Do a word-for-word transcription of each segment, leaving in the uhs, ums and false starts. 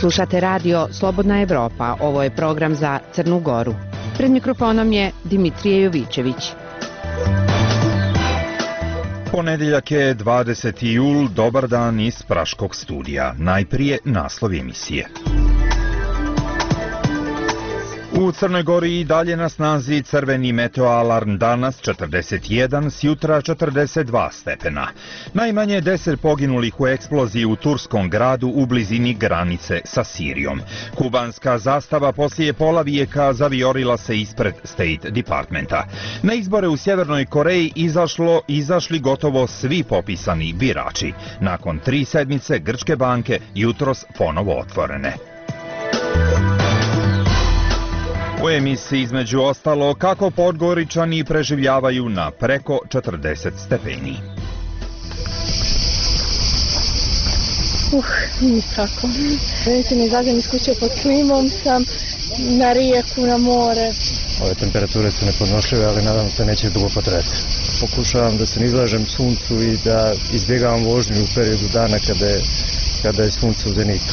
Slušate radio Slobodna Evropa, ovo je program za Crnu Goru. Pred mikrofonom je Dimitrije Jovićević. Ponedjeljak je dvadeseti jul, dobar dan iz Praškog studija. Najprije naslov emisije. U Crnoj Gori i dalje na snazi crveni meteoalarm, danas četrdeset jedan, sjutra četrdeset dva stepena. Najmanje deset poginulih u eksploziji u turskom gradu u blizini granice sa Sirijom. Kubanska zastava poslije pola vijeka zavijorila se ispred State Departmenta. Na izbore u Sjevernoj Koreji izašlo, izašli gotovo svi popisani birači. Nakon tri sedmice grčke banke jutros ponovo otvorene. U emisiji između ostalo kako Podgoričani preživljavaju na preko četrdeset stepeni. Uh, nije tako. Vidite, ne izađem iz kuće pod klimom, sam na rijeku, na more. Ove temperature su nepodnošljive, ali nadam se neće dugo potrajati. Pokušavam da se ne izlažem suncu i da izbjegavam vožnju u periodu dana kada je, kada je sunce u zenitu.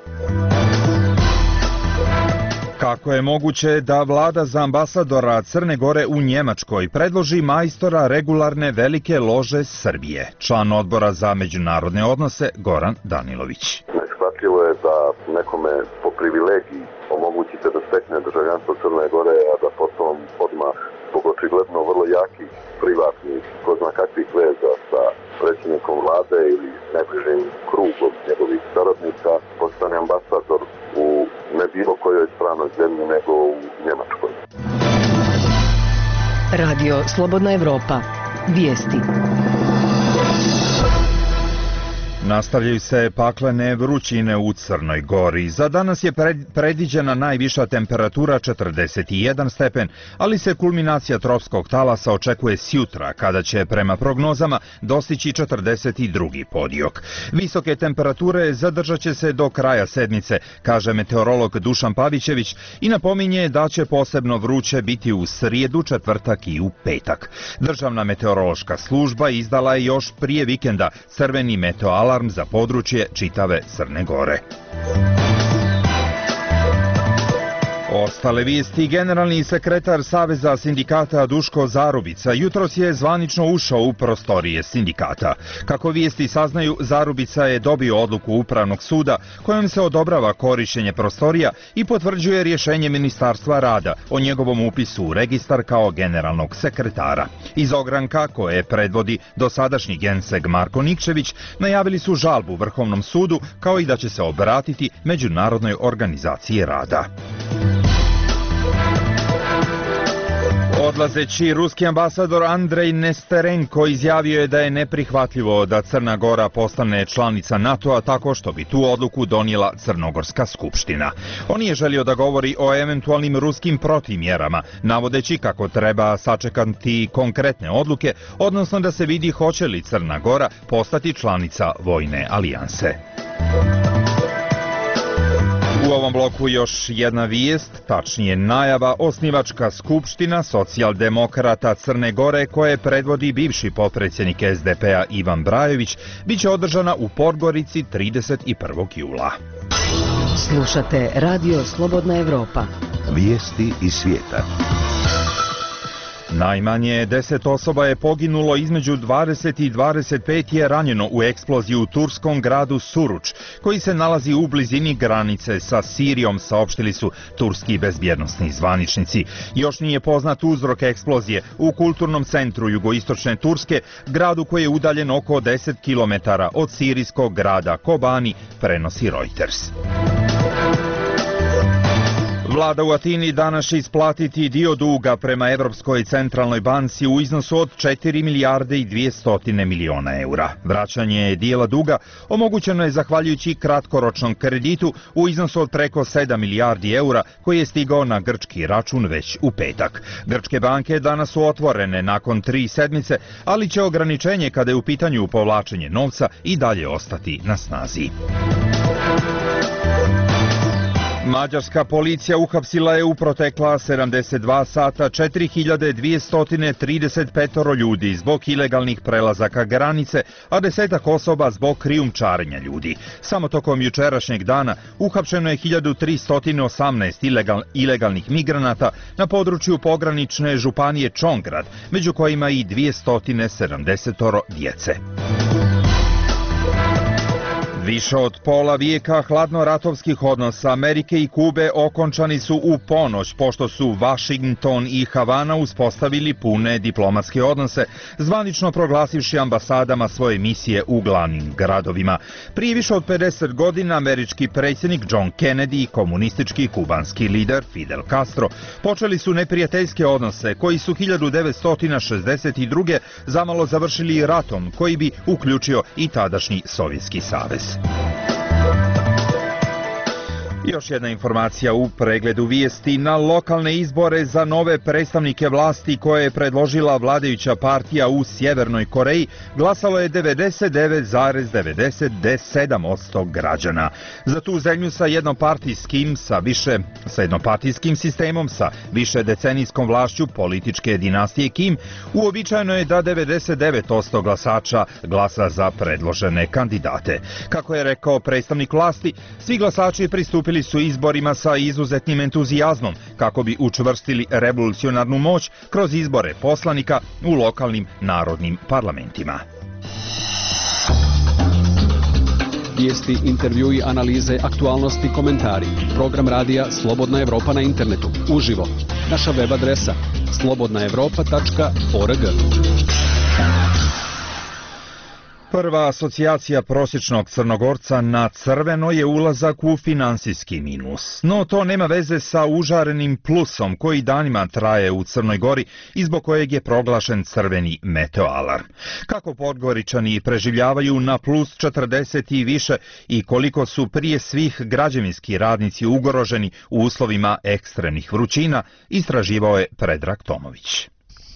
Kako je moguće da vlada za ambasadora Crne Gore u Njemačkoj predloži majstora regularne velike lože Srbije? Član odbora za međunarodne odnose Goran Danilović. Neshvatljivo je da nekome po privilegiji omogućite da stekne državljanstvo Crne Gore, a da potom odmah zbog očigledno vrlo jakih privatnih, ko zna kakvih veza sa predsjednikom vlade ili najbližim krugom njegovih saradnika, postane ambasador u ne bilo kojoj stranoj zemlji nego u Njemačkoj. Radio Slobodna Evropa. Vijesti. Nastavljaju se paklene vrućine u Crnoj Gori. Za danas je predviđena najviša temperatura četrdeset jedan stepen, ali se kulminacija tropskog talasa očekuje sjutra, kada će prema prognozama dostići četrdeset drugi podijok. Visoke temperature zadržat će se do kraja sedmice, kaže meteorolog Dušan Pavićević i napominje da će posebno vruće biti u srijedu, četvrtak i u petak. Državna meteorološka služba izdala je još prije vikenda crveni meteoalarm za područje čitave Crne Gore. Ostale vijesti. Generalni sekretar Saveza sindikata Duško Zarubica jutros je zvanično ušao u prostorije sindikata. Kako vijesti saznaju, Zarubica je dobio odluku Upravnog suda kojom se odobrava korištenje prostorija i potvrđuje rješenje Ministarstva rada o njegovom upisu u registar kao generalnog sekretara. Iz ogranka, koje predvodi dosadašnji genseg Marko Nikčević, najavili su žalbu Vrhovnom sudu kao i da će se obratiti Međunarodnoj organizaciji rada. Odlazeći ruski ambasador Andrej Nesterenko izjavio je da je neprihvatljivo da Crna Gora postane članica NATO-a tako što bi tu odluku donijela Crnogorska skupština. On je želio da govori o eventualnim ruskim protimjerama, navodeći kako treba sačekati konkretne odluke, odnosno da se vidi hoće li Crna Gora postati članica vojne alijanse. U ovom bloku još jedna vijest, tačnije najava. Osnivačka skupština socijaldemokrata Crne Gore, koje predvodi bivši potpredsjednik es de pe-a Ivan Brajović, bit će održana u Podgorici trideset prvog jula. Slušate Radio Slobodna Evropa. Vijesti iz svijeta. Najmanje deset osoba je poginulo, između dvadeset i dvadeset pet je ranjeno u eksploziji u turskom gradu Suruč, koji se nalazi u blizini granice sa Sirijom, saopštili su turski bezbjednosni zvaničnici. Još nije poznat uzrok eksplozije u kulturnom centru jugoistočne Turske, gradu koji je udaljen oko deset kilometara od sirijskog grada Kobani, prenosi Reuters. Vlada u Atini danas će isplatiti dio duga prema Evropskoj centralnoj banci u iznosu od četiri milijarde i dvjesto miliona eura. Vraćanje dijela duga omogućeno je zahvaljujući kratkoročnom kreditu u iznosu od preko sedam milijardi eura koji je stigao na grčki račun već u petak. Grčke banke danas su otvorene nakon tri sedmice, ali će ograničenje kada je u pitanju povlačenje novca i dalje ostati na snazi. Mađarska policija uhapsila je u protekla sedamdeset dva sata četiri hiljade dvjesto trideset pet ljudi zbog ilegalnih prelazaka granice, a desetak osoba zbog krijumčarenja ljudi. Samo tokom jučerašnjeg dana uhapšeno je hiljadu tristo osamnaest ilegal, ilegalnih migranata na području pogranične županije Čongrad, među kojima i dvjesto sedamdeset djece. Više od pola vijeka hladnoratovskih odnosa Amerike i Kube okončani su u ponoć, pošto su Vašington i Havana uspostavili pune diplomatske odnose, zvanično proglasivši ambasadama svoje misije u glavnim gradovima. Prije više od pedeset godina američki predsjednik John Kennedy i komunistički kubanski lider Fidel Castro počeli su neprijateljske odnose koji su hiljadu devetsto šezdeset druge zamalo završili ratom koji bi uključio i tadašnji Sovjetski savez. Još jedna informacija u pregledu vijesti. Na lokalne izbore za nove predstavnike vlasti koje je predložila vladajuća partija u Sjevernoj Koreji glasalo je devedeset devet zarez devedeset sedam posto građana. Za tu zemlju sa jednopartijskim, sa više, sa jednopartijskim sistemom, sa više decenijskom vlašću političke dinastije Kim, uobičajeno je da devedeset devet posto glasača glasa za predložene kandidate. Kako je rekao predstavnik vlasti, svi glasači pristupili su izborima sa izuzetnim entuzijazmom kako bi učvrstili revolucionarnu moć kroz izbore poslanika u lokalnim narodnim parlamentima. Vijesti, intervjui, analize, aktualnosti, komentari. Program radija Slobodna Evropa na internetu. Uživo. Naša web adresa slobodna evropa tačka org. Prva asocijacija prosječnog Crnogorca na crveno je ulazak u finansijski minus. No to nema veze sa užarenim plusom koji danima traje u Crnoj Gori i zbog kojeg je proglašen crveni meteoalarm. Kako Podgoričani preživljavaju na plus četrdeset i više i koliko su prije svih građevinski radnici ugroženi u uslovima ekstremnih vrućina, istraživao je Predrag Tomović.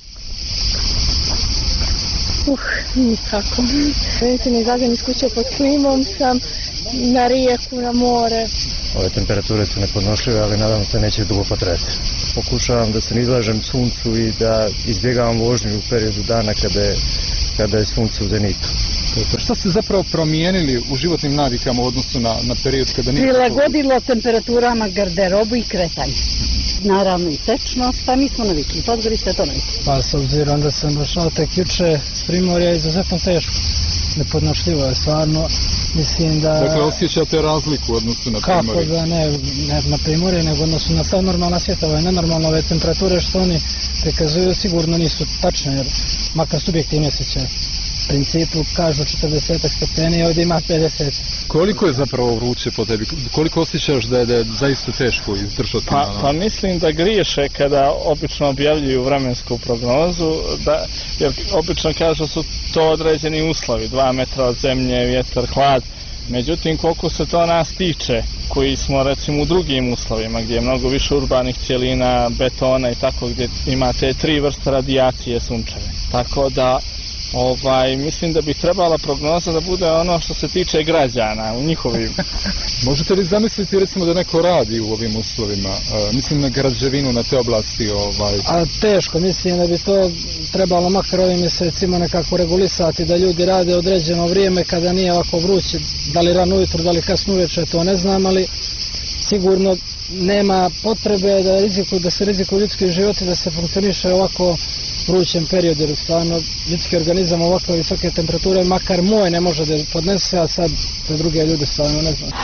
Uh, nije tako. Vidite, ne izađem iz kuće pod klimom sam, na rijeku, na more. Ove temperature su nepodnošljive, ali nadam se neće dugo potrajati. Pokušavam da se ne izlažem suncu i da izbjegavam vožnju u periodu dana kada je, kada je sunce u zenitu. Šta ste zapravo promijenili u životnim navikama u odnosu na, na period kada nije... Prilagodilo temperaturama garderobu i kretanje. Naravno i tečnost, pa mi smo navikli. Podgorica je to navikli. Pa s obzirom da sam došao tek juče s Primorja, izuzetno teško. Nepodnošljivo je stvarno. Mislim da... Dakle, osjećate razliku u odnosu na Primorje? Kako da ne, ne na Primorje, nego odnosu na sav normalna svijeta. Ove nenormalne ove temperature što oni prikazuju sigurno nisu tačne, jer makar subjektivne osjećaje. U principu kažu četrdeset stepeni, ovdje ima pedeset. Koliko je zapravo vruće po tebi? Koliko osjećaš da je, da je zaista teško izdržati? Pa, na... pa mislim da griješe kada obično objavljuju vremensku prognozu, da, jer obično kažu su to određeni uslovi, dva metra od zemlje, vjetar, hlad. Međutim, koliko se to nas tiče, koji smo recimo u drugim uslovima, gdje je mnogo više urbanih cijelina, betona i tako, gdje imate tri vrste radijacije sunčeve. Tako da Ovaj, mislim da bi trebala prognoza da bude ono što se tiče građana u njihovim... Možete li zamisliti recimo da neko radi u ovim uslovima? E, mislim na građevinu, na te oblasti. Ovaj... A teško, mislim da bi to trebalo makar ovim mjesecima nekako regulisati, da ljudi rade određeno vrijeme kada nije ovako vruće, da li rano ujutro, da li kasno uveče, to ne znam, ali sigurno nema potrebe da, riziku, da se rizikuju ljudski životi, da se funkcioniše ovako vrućem periodu, jer stvarno ljudski organizam ovakve visoke temperature, makar moj ne može da podnese, a sad za druge ljude stvarno ne znam.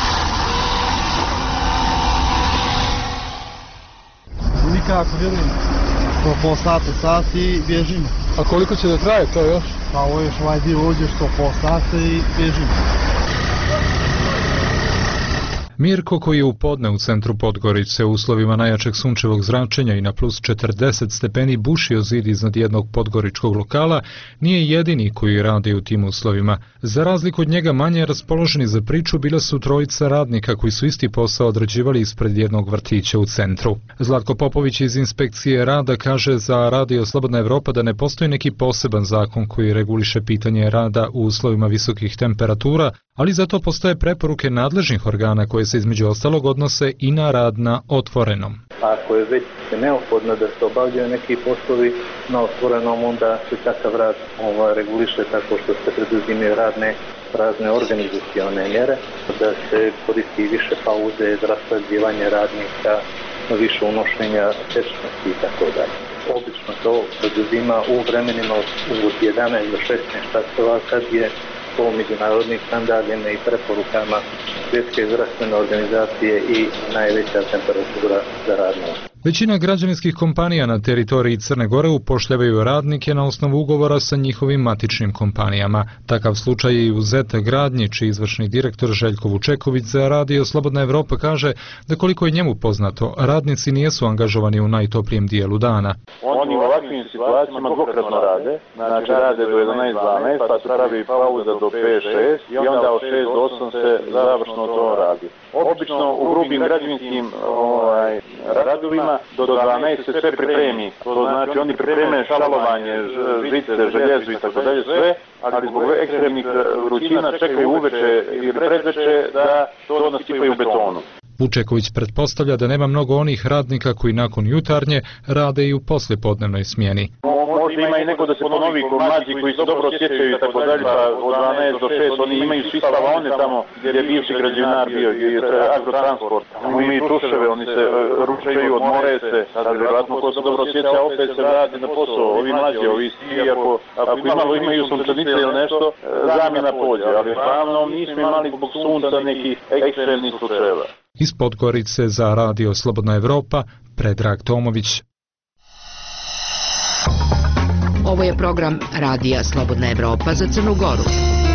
Nikako vidim, sto pol sata, sat i bježim. A koliko će da traje to još? Pa ovo još ovaj dio uđe sto pol sata i bježim. Mirko, koji je u podne u centru Podgorice u uslovima najjačeg sunčevog zračenja i na plus četrdeset stepeni bušio zid iznad jednog podgoričkog lokala, nije jedini koji radi u tim uslovima. Za razliku od njega manje raspoloženi za priču bila su trojica radnika koji su isti posao odrađivali ispred jednog vrtića u centru. Zlatko Popović iz inspekcije rada kaže za Radio Slobodna Evropa da ne postoji neki poseban zakon koji reguliše pitanje rada u uslovima visokih temperatura, ali zato postoje preporuke nadležnih organa koje koje se između ostalog odnose i na rad na otvorenom. Ako je već neophodno da se obavljaju neki poslovi na otvorenom, onda se takav rad ovaj, reguliše tako što se preduzimaju radne razne organizacione mjere, da se koristi više pauze, raspoređivanje radnika, više unošenja tečnosti i tako dalje. Obično to preduzima u vremenima od jedanaest do šesnaest časova kad je po međunarodnim standardima i preporukama Svjetske zdravstvene organizacije i najveća temperatura za rad na otvorenom. Većina građevinskih kompanija na teritoriji Crne Gore upošljavaju radnike na osnovu ugovora sa njihovim matičnim kompanijama. Takav slučaj je i u Z E T Gradnji, čiji izvršni direktor Željko Vučeković za Radio Slobodna Evropa kaže da koliko je njemu poznato, radnici nijesu angažovani u najtoplijem dijelu dana. Oni u ovakvim situacijama dvokratno rade, znači rade do jedanaest dvanaest, pa se pravi pauza do pet šest i onda od šest do osam se završno to radi. Obično u grubim građevinskim ovaj, radovima do dvanaest se sve pripremi. To znači oni pripreme šalovanje, žice, željezo i tako dalje sve, ali zbog ekstremnih vrućina čekaju uveče ili predveče da to nasipaju u betonu. Vučeković pretpostavlja da nema mnogo onih radnika koji nakon jutarnje rade i u poslijepodnevnoj smjeni. Možda ima i neko da se ponovi kod mlađi koji se dobro osjećaju i tako dalje, pa od dvanaest do šest oni imaju svi spavaone tamo gdje je bivši građevinar bio i agrotransport. Tamo imaju tuševe, oni se ručaju, odmore se, sad vjerojatno ko se dobro osjeća opet se vrati na posao. Ovi mlađi, ovi svi, ako, ako imalo imaju sunčanice ili nešto, zamjena polja, ali uglavnom nismo imali zbog sunca nekih ekstremnih slučajeva. Iz Podgorice za Radio Slobodna Evropa, Predrag Tomović. Ovo je program Radija Slobodna Evropa za Crnu Goru.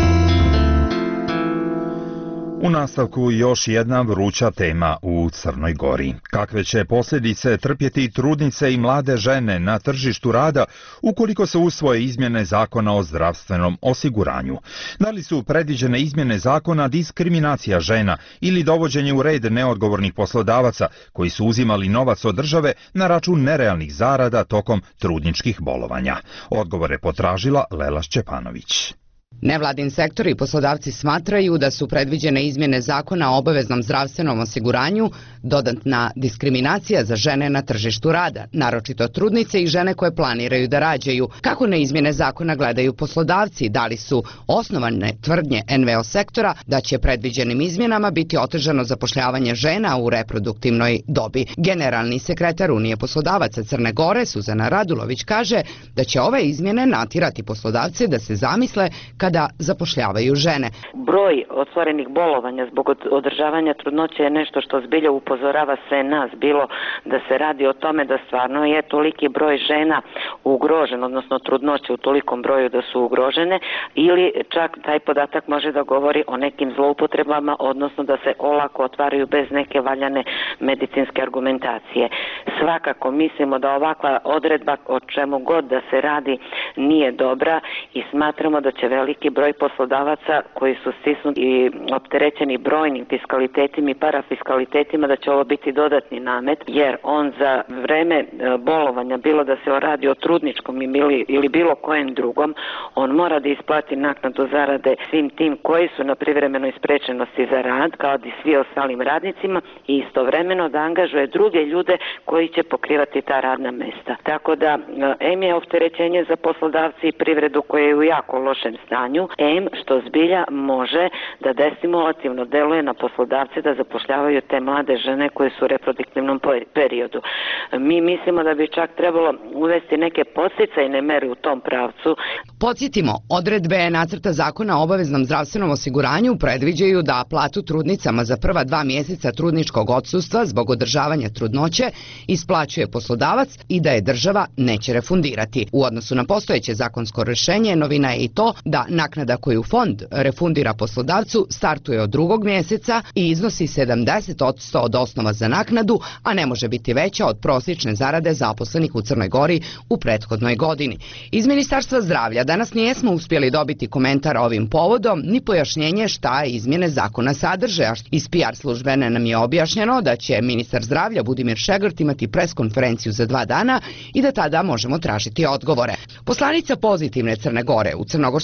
U nastavku još jedna vruća tema u Crnoj Gori. Kakve će posljedice trpjeti trudnice i mlade žene na tržištu rada ukoliko se usvoje izmjene zakona o zdravstvenom osiguranju? Da li su predviđene izmjene zakona diskriminacija žena ili dovođenje u red neodgovornih poslodavaca koji su uzimali novac od države na račun nerealnih zarada tokom trudničkih bolovanja? Odgovore potražila Lela Šćepanović. Nevladin sektor i poslodavci smatraju da su predviđene izmjene zakona o obaveznom zdravstvenom osiguranju dodatna diskriminacija za žene na tržištu rada, naročito trudnice i žene koje planiraju da rađaju. Kako na izmjene zakona gledaju poslodavci? Da li su osnovane tvrdnje en ve o sektora da će predviđenim izmjenama biti otežano zapošljavanje žena u reproduktivnoj dobi? Generalni sekretar Unije poslodavaca Crne Gore, Suzana Radulović, kaže da će ove izmjene natirati poslodavce da se zamisle kada zapošljavaju žene. Broj otvorenih bolovanja zbog održavanja trudnoće je nešto što zbilja upozorava sve nas, bilo da se radi o tome da stvarno je toliki broj žena ugrožen, odnosno trudnoće u tolikom broju da su ugrožene, ili čak taj podatak može da govori o nekim zloupotrebama, odnosno da se olako otvaraju bez neke valjane medicinske argumentacije. Svakako mislimo da ovakva odredba, o čemu god da se radi, nije dobra i smatramo da će veliki broj poslodavaca koji su stisnuti i opterećeni brojnim fiskalitetima i parafiskalitetima da će ovo biti dodatni namet, jer on za vreme bolovanja, bilo da se radi o trudničkom ili, ili bilo kojem drugom, on mora da isplati naknadu zarade svim tim koji su na privremenoj sprečenosti za rad, kao i svi ostalim radnicima, i istovremeno da angažuje druge ljude koji će pokrivati ta radna mesta. Tako da em je opterećenje za poslodavci i privredu koje je u jako lošem stanju, em što zbilja može da destimulativno deluje na poslodavce da zapošljavaju te mlade žene koje su u reproduktivnom periodu. Mi mislimo da bi čak trebalo uvesti neke podsticajne mere u tom pravcu. Podsjetimo, odredbe nacrta zakona o obaveznom zdravstvenom osiguranju predviđaju da platu trudnicama za prva dva mjeseca trudničkog odsustva zbog održavanja trudnoće isplaćuje poslodavac i da je država neće refundirati. U odnosu na postojeće zakonsko rješenje, novina je i to da naknada koju fond refundira poslodavcu startuje od drugog mjeseca i iznosi sedamdeset posto od osnova za naknadu, a ne može biti veća od prosječne zarade zaposlenih u Crnoj Gori u prethodnoj godini. Iz Ministarstva zdravlja danas nijesmo uspjeli dobiti komentar ovim povodom, ni pojašnjenje šta izmjene zakona sadrže, a iz P R službene nam je objašnjeno da će ministar zdravlja Budimir Šegrt imati preskonferenciju za dva dana i da tada možemo tražiti odgovore. Poslanica Pozitivne Crne Gore u Crnogorskom parlamentu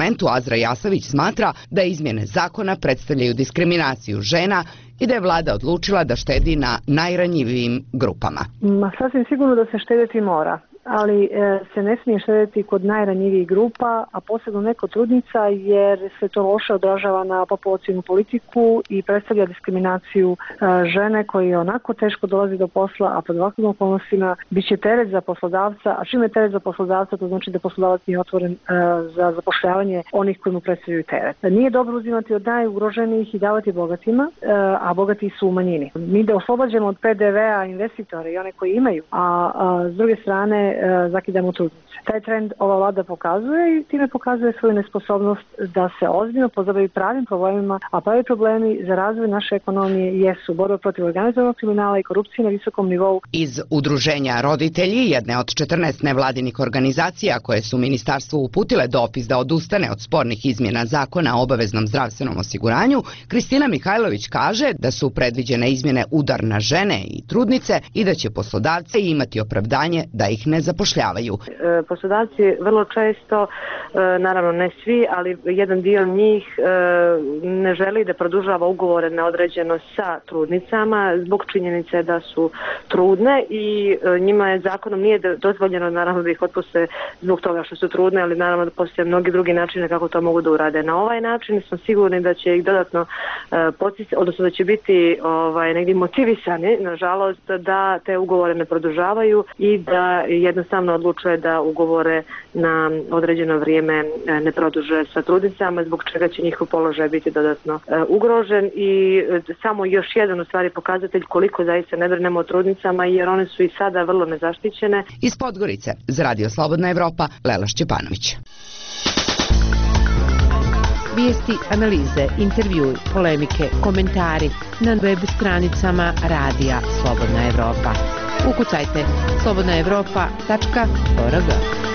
parlamentu Azra Jasavić smatra da izmjene zakona predstavljaju diskriminaciju žena i da je vlada odlučila da štedi na najranjivijim grupama. Ma, sasvim sigurno da se štediti mora, ali e, se ne smije štediti kod najranjivijih grupa, a posebno ne kod trudnica, jer se to loše odražava na populacijnu politiku i predstavlja diskriminaciju e, žene koji onako teško dolazi do posla, a pod ovakvim okolnostima bit će teret za poslodavca, a čim je teret za poslodavca, to znači da poslodavac nije otvoren e, za zapošljavanje onih koji mu predstavljaju teret. Nije dobro uzimati od najugroženijih i davati bogatima, e, a bogati su u manjini. Mi da oslobađamo od P D V-a investitore i one koji imaju, a, a s druge strane zakidamo trudnice. Taj trend ova vlada pokazuje i time pokazuje svoju nesposobnost da se ozbiljno pozabavi pravim problemima, a pravi problemi za razvoj naše ekonomije jesu borba protiv organizovanog kriminala i korupcije na visokom nivou. Iz udruženja Roditelji, jedne od četrnaest nevladinih organizacija koje su ministarstvu uputile dopis da odustane od spornih izmjena zakona o obaveznom zdravstvenom osiguranju, Kristina Mihajlović kaže da su predviđene izmjene udar na žene i trudnice i da će poslodavci imati opravdanje da ih ne zapošljavaju. Poslodavci vrlo često, naravno ne svi, ali jedan dio njih ne želi da produžava ugovore na određeno sa trudnicama zbog činjenice da su trudne i njima je zakonom nije dozvoljeno naravno da ih otpuste zbog toga što su trudne, ali naravno da postoje mnogi drugi načine kako to mogu da urade. Na ovaj način smo sigurni da će ih dodatno podsticati, odnosno da će biti ovaj, negdje motivisani, nažalost, da te ugovore ne produžavaju i da jednostavno odlučuje da ugovore na određeno vrijeme ne produže sa trudnicama, zbog čega će njihov položaj biti dodatno ugrožen i samo još jedan u stvari pokazatelj koliko zaista ne brinemo o trudnicama, jer one su i sada vrlo nezaštićene. Iz Podgorice za Radio Slobodna Evropa, Lela Šćepanović. Vijesti, analize, intervjui, polemike, komentari na web stranicama Radija Slobodna Evropa. Ukucajte slobodna evropa tačka org.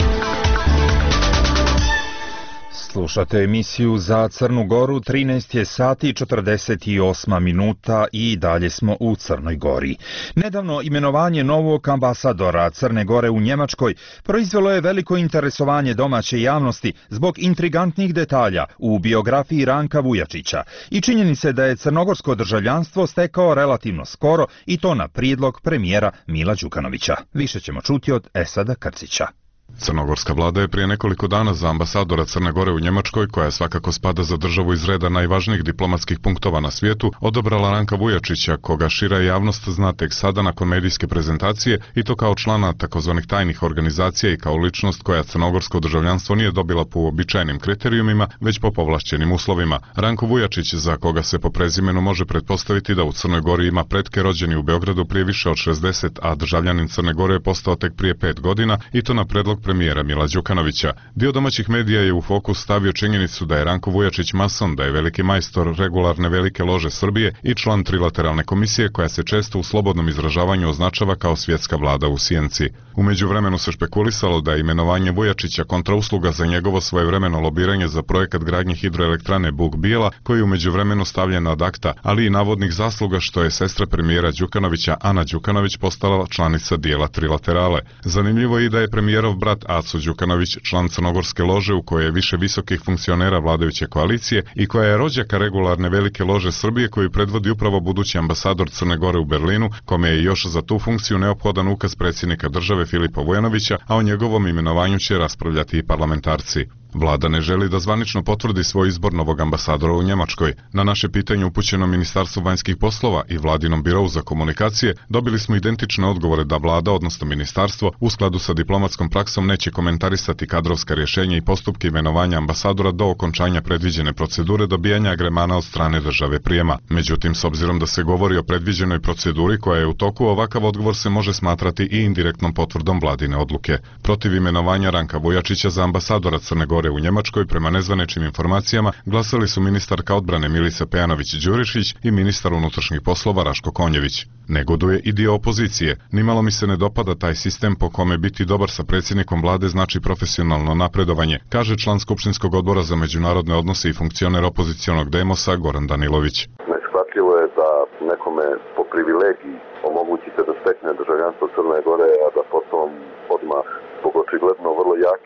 Slušate emisiju za Crnu Goru, trinaest je sati četrdeset osam minuta i dalje smo u Crnoj Gori. Nedavno imenovanje novog ambasadora Crne Gore u Njemačkoj proizvelo je veliko interesovanje domaće javnosti zbog intrigantnih detalja u biografiji Ranka Vujačića i činjenice da je crnogorsko državljanstvo stekao relativno skoro i to na prijedlog premijera Mila Đukanovića. Više ćemo čuti od Esada Krcića. Crnogorska vlada je prije nekoliko dana za ambasadora Crne Gore u Njemačkoj, koja svakako spada za državu iz reda najvažnijih diplomatskih punktova na svijetu, odabrala Ranka Vujačića, koga šira javnost zna tek sada nakon medijske prezentacije, i to kao člana takozvanih tajnih organizacija i kao ličnost koja crnogorsko državljanstvo nije dobila po uobičajenim kriterijumima, već po povlašćenim uslovima. Ranko Vujačić, za koga se po prezimenu može pretpostaviti da u Crnoj Gori ima pretke rođeni u Beogradu prije više od šezdeset, a državljanin Crne Gore je postao tek prije pet godina, i to na predlog premijera Mila Đukanovića. Dio domaćih medija je u fokus stavio činjenicu da je Ranko Vujačić mason, da je veliki majstor regularne velike lože Srbije i član trilateralne komisije koja se često u slobodnom izražavanju označava kao svjetska vlada u sjenci. U međuvremenu se špekulisalo da je imenovanje Vujačića kontrausluga za njegovo svojevremeno lobiranje za projekat gradnje hidroelektrane Buk Bijela, koji je u međuvremenu stavljen ad akta, ali i navodnih zasluga što je sestra premijera Đukanovića, Ana Đukanović, postala članica dijela trilaterale. Zanimljivo je i da je premijerov brat Aco Đukanović član crnogorske lože u kojoj je više visokih funkcionera vladajuće koalicije i koja je rođaka regularne velike lože Srbije koju predvodi upravo budući ambasador Crne Gore u Berlinu, kome je još za tu funkciju neophodan ukaz predsjednika države Filipa Vujanovića, a o njegovom imenovanju će raspravljati i parlamentarci. Vlada ne želi da zvanično potvrdi svoj izbor novog ambasadora u Njemačkoj. Na naše pitanje upućeno Ministarstvu vanjskih poslova i Vladinom birovu za komunikacije dobili smo identične odgovore da vlada, odnosno ministarstvo, u skladu sa diplomatskom praksom neće komentarisati kadrovska rješenja i postupke imenovanja ambasadora do okončanja predviđene procedure dobijanja agremana od strane države prijema. Međutim, s obzirom da se govori o predviđenoj proceduri koja je u toku, ovakav odgovor se može smatrati i indirektnom potvrdom vladine odluke. Protiv imenovanja Ranka Vujačića za ambasadora Crne Gore u Njemačkoj, prema nezvanečnim informacijama, glasali su ministarka odbrane Milica Pejanović-Đurišić i ministar unutrašnjih poslova Raško Konjević. Negoduje i dio opozicije. Nimalo mi se ne dopada taj sistem po kome biti dobar sa predsjednikom vlade znači profesionalno napredovanje, kaže član Skupštinskog odbora za međunarodne odnose i funkcioner opozicionog Demosa Goran Danilović. Neshvatljivo je da nekome po privilegiji omogućite da stekne državljanstvo Crne Gore, a da potom odmah zbog očigledno vrlo jakih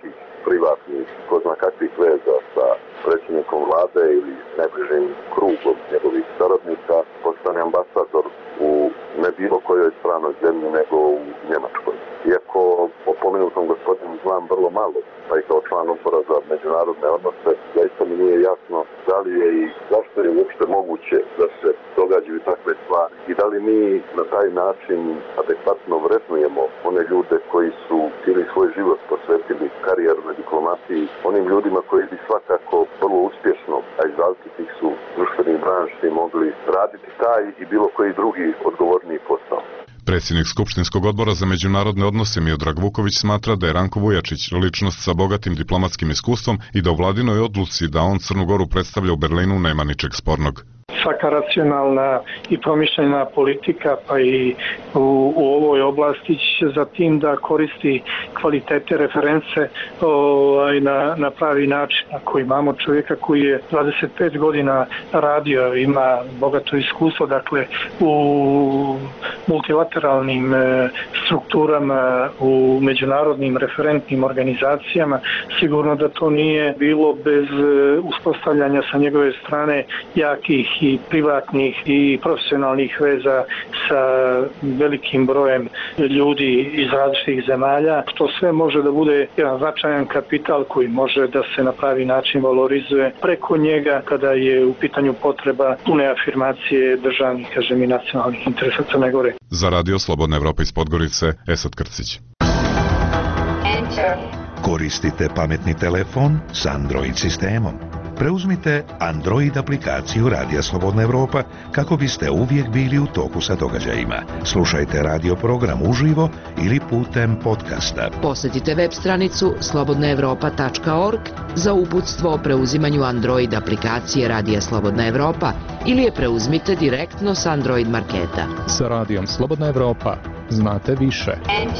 privatnih, ko zna kakvih veza sa predsjednikom vlade ili najbližim krugom njegovih saradnika, postane ambasador u ne bilo kojoj stranoj zemlji nego u Njemačkoj. Iako o pomenutom gospodinu znam vrlo malo, pa i kao član odbora za međunarodne odnose, zaista mi nije jasno da li je i zašto je uopšte moguće da se događaju takve stvari i da li mi na taj način adekvatno vrednujemo one ljude koji su cijeli svoj život posvetili karijernoj diplomaciji, onim ljudima koji bi svakako vrlo uspješno, a iz različitih su društvenih branši mogli raditi taj i bilo koji drugi odgovorniji posao. Predsjednik Skupštinskog odbora za međunarodne odnose Miodrag Vuković smatra da je Ranko Vujačić ličnost sa bogatim diplomatskim iskustvom i da u vladinoj odluci da on Crnu Goru predstavlja u Berlinu nema ničeg spornog. Svaka racionalna i promišljena politika pa i u, u ovoj oblasti će za tim da koristi kvalitete reference ovaj, na, na pravi način. Ako imamo čovjeka koji je dvadeset pet godina radio, ima bogato iskustvo, dakle u multilateralnim e, strukturama, u međunarodnim referentnim organizacijama, sigurno da to nije bilo bez e, uspostavljanja sa njegove strane jakih i privatnih i profesionalnih veza sa velikim brojem ljudi iz različitih zemalja. To sve može da bude jedan značajan kapital koji može da se na pravi način valorizuje preko njega kada je u pitanju potreba pune afirmacije državnih, kažem, i nacionalnih interesa Crne Gore. Za Radio Slobodna Evropa iz Podgorice, Esad Krcić. Koristite pametni telefon s Android sistemom. Preuzmite Android aplikaciju Radija Slobodna Evropa kako biste uvijek bili u toku sa događajima. Slušajte radio program uživo ili putem podcasta. Posjetite web stranicu slobodna evropa tačka org za uputstvo o preuzimanju Android aplikacije Radija Slobodna Evropa ili je preuzmite direktno s Android marketa. Sa Radijom Slobodna Evropa znate više.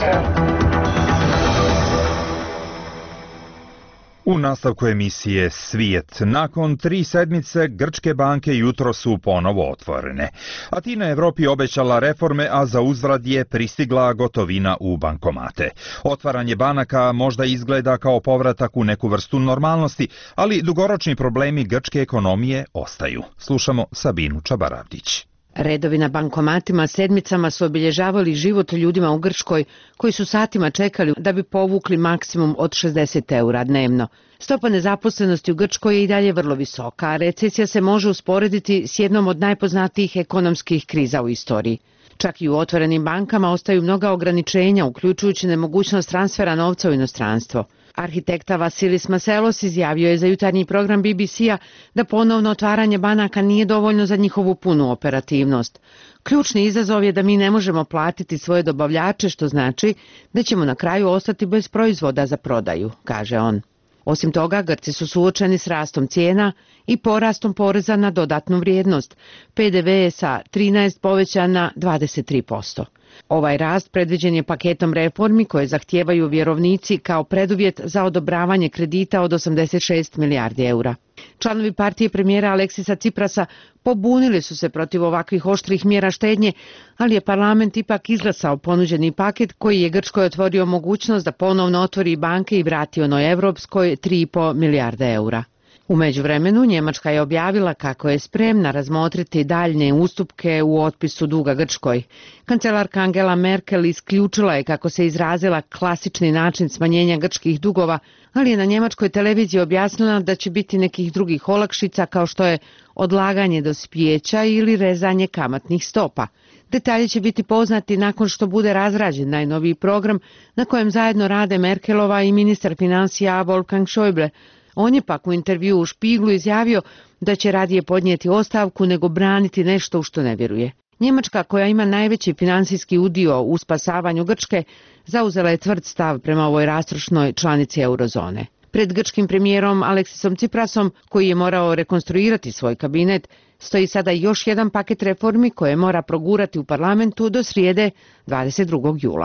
U nastavku emisije Svijet, nakon tri sedmice grčke banke jutro su ponovo otvorene. Atina Evropi obećala reforme, a za uzvrat je pristigla gotovina u bankomate. Otvaranje banaka možda izgleda kao povratak u neku vrstu normalnosti, ali dugoročni problemi grčke ekonomije ostaju. Slušamo Sabinu Čabaravdić. Redovi na bankomatima sedmicama su obilježavali život ljudima u Grčkoj koji su satima čekali da bi povukli maksimum od šezdeset eura dnevno. Stopa nezaposlenosti u Grčkoj je i dalje vrlo visoka, a recesija se može usporediti s jednom od najpoznatijih ekonomskih kriza u istoriji. Čak i u otvorenim bankama ostaju mnoga ograničenja, uključujući nemogućnost transfera novca u inostranstvo. Arhitekta Vasilis Maselos izjavio je za jutarnji program B B C-a da ponovno otvaranje banaka nije dovoljno za njihovu punu operativnost. Ključni izazov je da mi ne možemo platiti svoje dobavljače, što znači da ćemo na kraju ostati bez proizvoda za prodaju, kaže on. Osim toga, Grci su suočeni s rastom cijena i porastom poreza na dodatnu vrijednost. P D V je sa trinaest povećan na dvadeset tri posto. Ovaj rast predviđen je paketom reformi koje zahtijevaju vjerovnici kao preduvjet za odobravanje kredita od osamdeset šest milijardi eura. Članovi partije premijera Aleksisa Ciprasa pobunili su se protiv ovakvih oštrih mjera štednje, ali je parlament ipak izglasao ponuđeni paket koji je Grčkoj otvorio mogućnost da ponovno otvori banke i vrati onoj evropskoj tri i po milijarde eura. U međuvremenu Njemačka je objavila kako je spremna razmotriti daljnje ustupke u otpisu duga Grčkoj. Kancelarka Angela Merkel isključila je, kako se izrazila, klasični način smanjenja grčkih dugova, ali je na njemačkoj televiziji objasnila da će biti nekih drugih olakšica kao što je odlaganje dospijeća ili rezanje kamatnih stopa. Detalji će biti poznati nakon što bude razrađen najnoviji program na kojem zajedno rade Merkelova i ministar financija Wolfgang Schäuble. On je pak u intervju u Špiglu izjavio da će radije podnijeti ostavku nego braniti nešto u što ne vjeruje. Njemačka, koja ima najveći financijski udio u spasavanju Grčke, zauzela je tvrd stav prema ovoj rastrošnoj članici eurozone. Pred grčkim premijerom Aleksisom Ciprasom, koji je morao rekonstruirati svoj kabinet, stoji sada još jedan paket reformi koje mora progurati u parlamentu do srijede dvadeset drugog jula.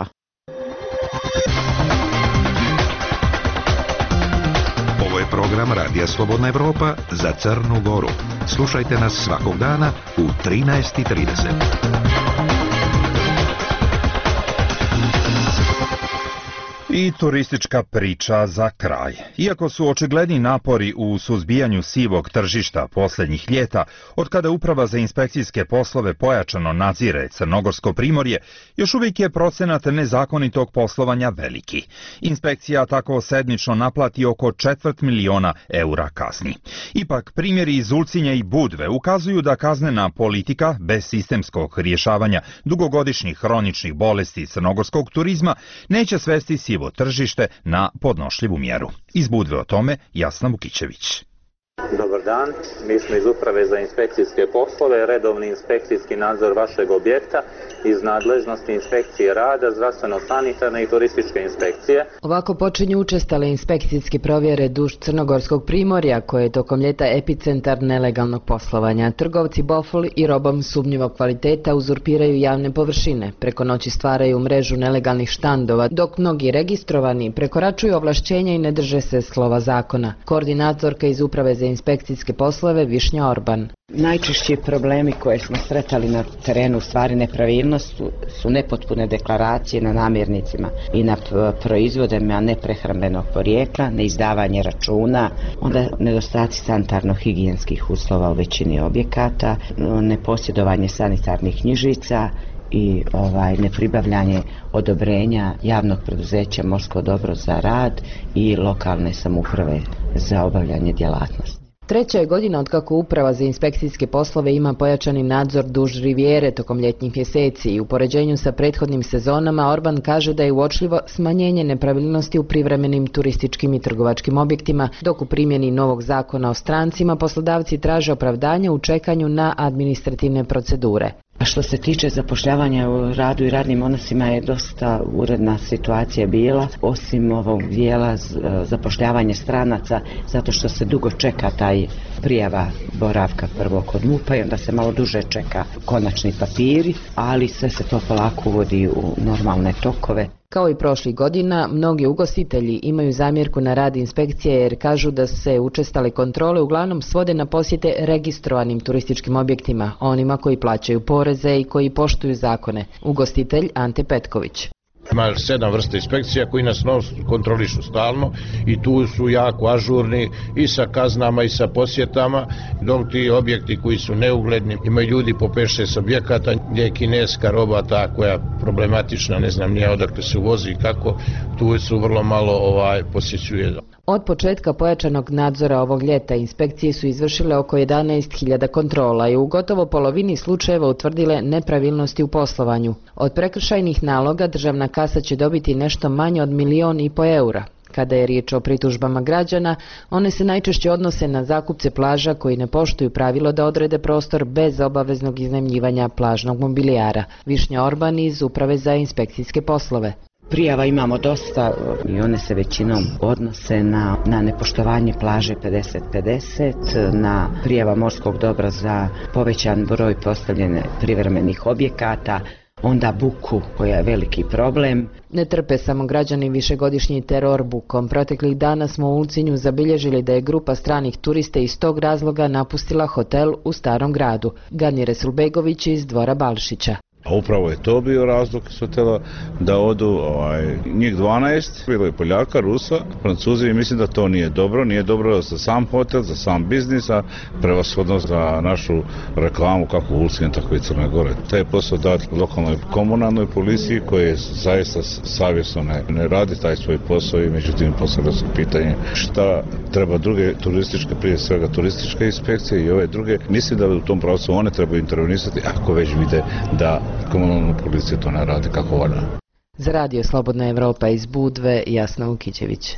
Ovo je program Radija Slobodna Evropa za Crnu Goru. Slušajte nas svakog dana u trinaest i trideset. I I turistička priča za kraj. Iako su očigledni napori u suzbijanju sivog tržišta posljednjih ljeta, od kada Uprava za inspekcijske poslove pojačano nadzire Crnogorsko primorje, još uvijek je procenat nezakonitog poslovanja veliki. Inspekcija tako sedmično naplati oko četvrt miliona eura kazni. Ipak, primjeri iz Ulcinja i Budve ukazuju da kaznena politika, bez sistemskog rješavanja dugogodišnjih hroničnih bolesti crnogorskog turizma, neće svesti sivo tržište na podnošljivu mjeru. Iz Budve o tome Jasna Vukićević. Dobar dan, mi smo iz Uprave za inspekcijske poslove, redovni inspekcijski nadzor vašeg objekta iz nadležnosti inspekcije rada, zdravstveno-sanitarne i turističke inspekcije. Ovako počinju učestale inspekcijske provjere duž Crnogorskog primorja, koje je tokom ljeta epicentar nelegalnog poslovanja. Trgovci bofl i robom sumnjivog kvaliteta uzurpiraju javne površine, preko noći stvaraju mrežu nelegalnih štandova, dok mnogi registrovani prekoračuju ovlašćenja i ne drže se slova zakona. Koordinatorka iz Uprave za inspekcijske poslove Višnja Orban. Najčešći problemi koje smo sretali na terenu, u stvari nepravilnost, su, su nepotpune deklaracije na namirnicima i na proizvodima neprehrambenog porijekla, neizdavanje računa, onda nedostaci sanitarno-higijenskih uslova u većini objekata, neposjedovanje sanitarnih knjižica i ovaj nepribavljanje odobrenja javnog preduzeća Morsko dobro za rad i lokalne samouprave za obavljanje djelatnosti. Treća je godina otkako Uprava za inspekcijske poslove ima pojačani nadzor duž rivijere tokom ljetnih mjeseci i u poređenju sa prethodnim sezonama Orban kaže da je uočljivo smanjenje nepravilnosti u privremenim turističkim i trgovačkim objektima, dok u primjeni novog zakona o strancima poslodavci traže opravdanje u čekanju na administrativne procedure. A što se tiče zapošljavanja u radu i radnim odnosima je dosta uredna situacija bila, osim ovog dijela zapošljavanja stranaca, zato što se dugo čeka taj prijava boravka prvo kod MUP-a i onda se malo duže čeka konačni papiri, ali sve se to polako uvodi u normalne tokove. Kao i prošlih godina, mnogi ugostitelji imaju zamjerku na rad inspekcije jer kažu da se učestale kontrole uglavnom svode na posjete registrovanim turističkim objektima, onima koji plaćaju poreze i koji poštuju zakone. Ugostitelj Ante Petković. Ima sedam vrsta inspekcija koji nas kontrolišu stalno i tu su jako ažurni i sa kaznama i sa posjetama, dok ti objekti koji su neugledni, imaju ljudi po pet šest objekata gdje je kineska roba ta koja problematična, ne znam nije odakle se uvozi i kako, tu su vrlo malo ovaj, posjećuje. Od početka pojačanog nadzora ovog ljeta inspekcije su izvršile oko jedanaest hiljada kontrola i u gotovo polovini slučajeva utvrdile nepravilnosti u poslovanju. Od prekršajnih naloga državna kasa će dobiti nešto manje od milion i po eura. Kada je riječ o pritužbama građana, one se najčešće odnose na zakupce plaža koji ne poštuju pravilo da odrede prostor bez obaveznog iznajmljivanja plažnog mobilijara. Višnja Orban iz Uprave za inspekcijske poslove. Prijava imamo dosta i one se većinom odnose na, na nepoštovanje plaže pedeset pedeset, na prijava morskog dobra za povećan broj postavljene privremenih objekata, onda buku koja je veliki problem. Ne trpe samo građani višegodišnji teror bukom. Proteklih dana smo u Ulcinju zabilježili da je grupa stranih turista iz tog razloga napustila hotel u Starom gradu. Gani Resulbegović iz Dvora Balšića. A upravo je to bio razlog s hotela da odu ovaj, njih dvanaest, bilo je Poljaka, Rusa, Francuzi i mislim da to nije dobro, nije dobro za sam hotel, za sam biznis, a prevashodno za našu reklamu kako u Ulcinju, tako i Crne Gore. Taj posao dati lokalnoj komunalnoj policiji koje zaista savjesno ne, ne radi taj svoj posao i međutim postavlja se pitanje šta treba druge turističke, prije svega turističke inspekcije i ove druge. Mislim da u tom pravcu one trebaju intervenisati ako već vide da komunalna policija to ne radi kako valja. Za radio Slobodna Evropa iz Budve, Jasna Vukićević.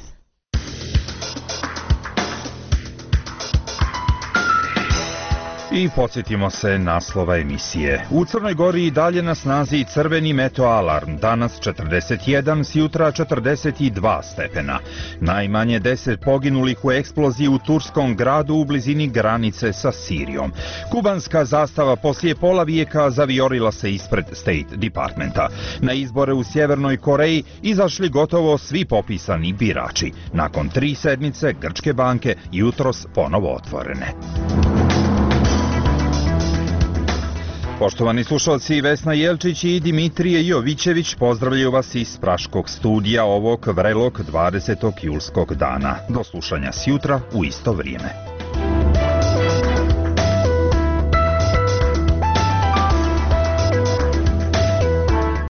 I podsjetimo se naslova emisije. U Crnoj Gori i dalje na snazi crveni meteo alarm. Danas četrdeset jedan, sjutra četrdeset dva stepena. Najmanje deset poginulih u eksploziji u turskom gradu u blizini granice sa Sirijom. Kubanska zastava poslije pola vijeka zavijorila se ispred State Departmenta. Na izbore u Sjevernoj Koreji izašli gotovo svi popisani birači. Nakon tri sedmice grčke banke jutros ponovo otvorene. Poštovani slušalci, Vesna Jelčić i Dimitrije Jovićević pozdravljaju vas iz Praškog studija ovog vrelog dvadesetog julskog dana. Do slušanja sjutra u isto vrijeme.